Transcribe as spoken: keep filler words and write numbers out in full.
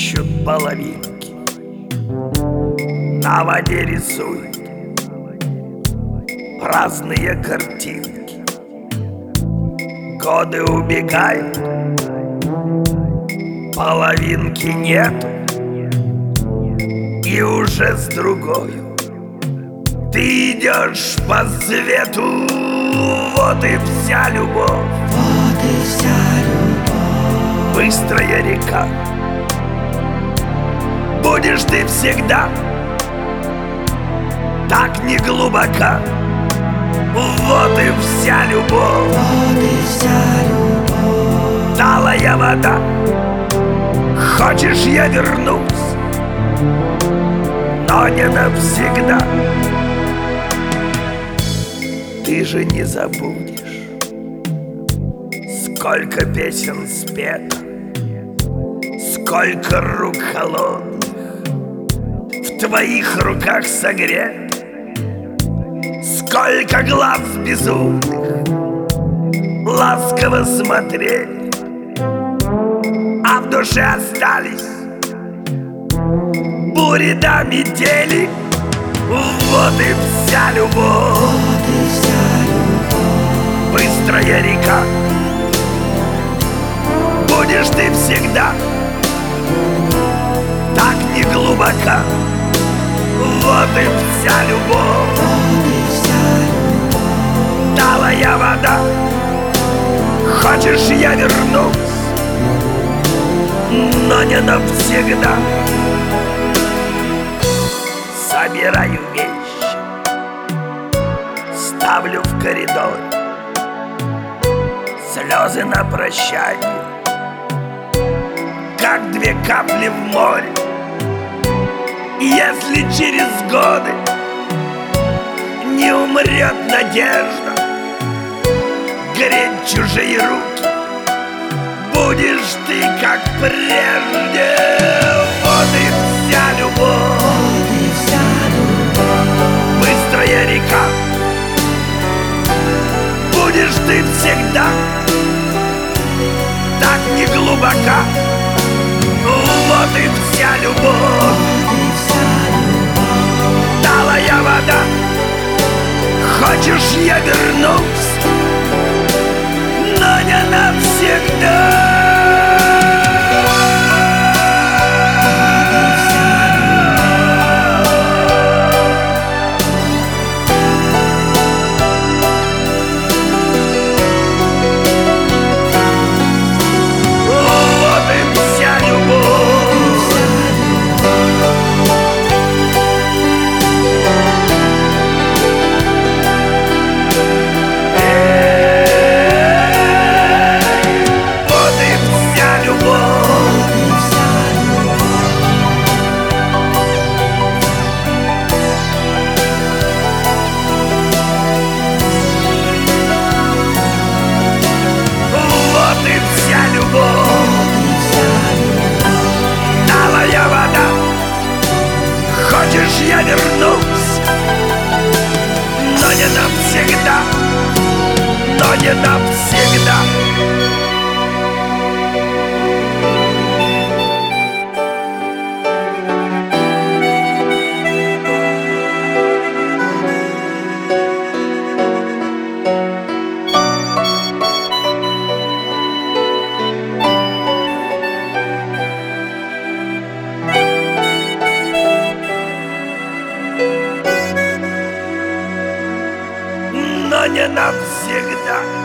ищут половинки, на воде рисуют праздные картинки. Годы убегают, половинки нету, и уже с другою ты идешь по свету. Вот и вся любовь, вот и вся любовь. Быстрая река, будешь ты всегда так не глубока. Вот и вся любовь, вот и вся любовь. талая вода, хочешь, я вернусь, но не навсегда. Ты же не забудешь, сколько песен спето, сколько рук холодных в твоих руках согрет, сколько глаз безумных ласково смотрели, а в душе остались бури да метели. Вот и вся любовь, Вот и вся любовь. быстрая река, будешь ты всегда так не глубока. Вот и вся любовь, Вот и вся любовь. талая вода, хочешь, я вернусь, но не навсегда. Собираю вещи, ставлю в коридор, слезы на прощание, как две капли в море. Если через годы не умрет надежда греть чужие руки, будешь ты как прежде. Вот и вся любовь, Вот и вся любовь. быстрая река, будешь ты всегда так не глубока. Вот и вся любовь, Вот и вся любовь. талая вода, хочешь, я вернусь, но не навсегда. Хочешь, я вернусь, но не навсегда, но не навсегда. Но не навсегда.